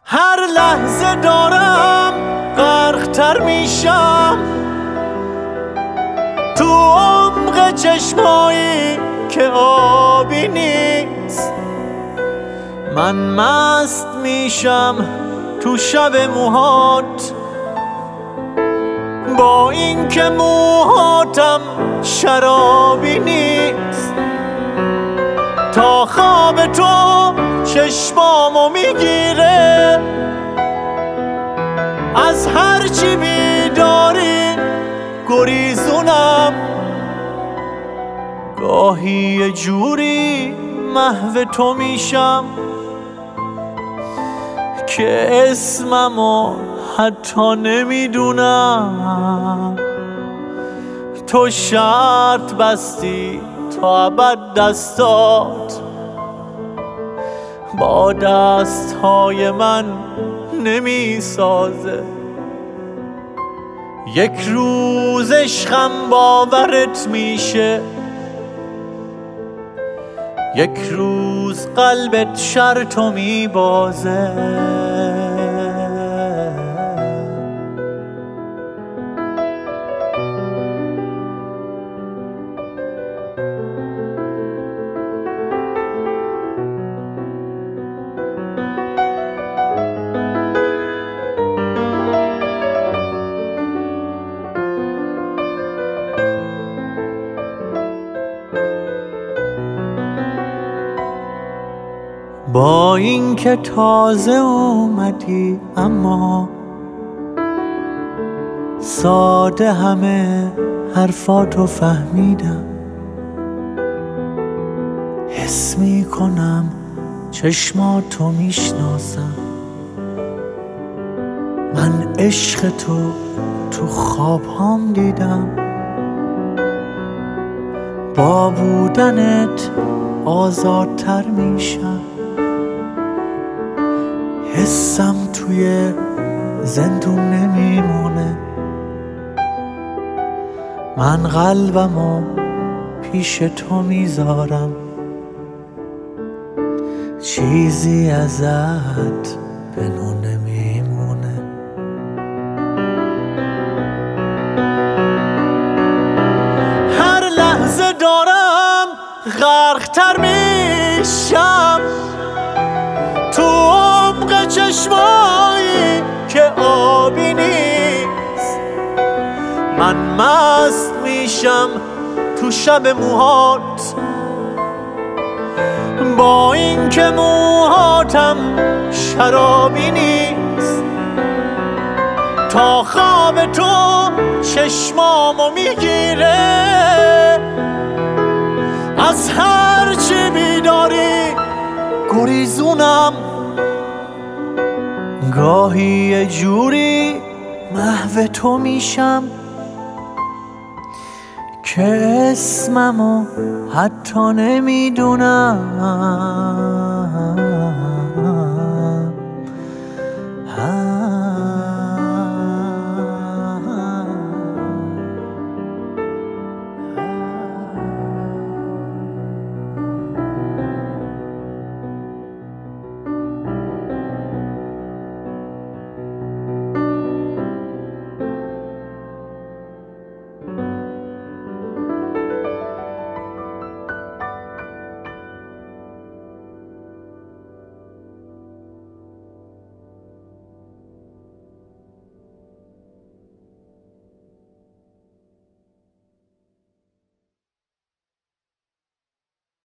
هر لحظه دارم غرق‌تر میشم تو عمق چشمایی که آبی نیست. من مست میشم تو شب موهات، با این که موهاتم شرابی نیست. تا خواب تو چشمامو میگیره، از هرچی بیداری گریزونم. گاهی یه جوری محو تو میشم که اسممو حتی نمیدونم. تو شرط بستی تا ابد دستات با دستهای من نمیسازه. یک روز عشقم باورت میشه، یک روز قلبت شرطو میبازه. با این که تازه اومدی اما ساده همه حرفاتو فهمیدم. حس میکنم چشماتو میشناسم، من عشق تو خوابهام دیدم. با بودنت آزادتر میشم، حسم توی زندون نمیمونه. من قلبمو پیش تو میذارم، چیزی ازت به نو نمیمونه. هر لحظه دارم غرق‌تر میشم تو عمق چشمایی که آبی نیست. من مست میشم تو شب موهات، با این که موهاتم شرابی نیست. تا خواب تو چشمامو میگیره، از هرچی بیداری گریزونم. گاهی یه جوری محو تو میشم که اسممو حتی نمیدونم.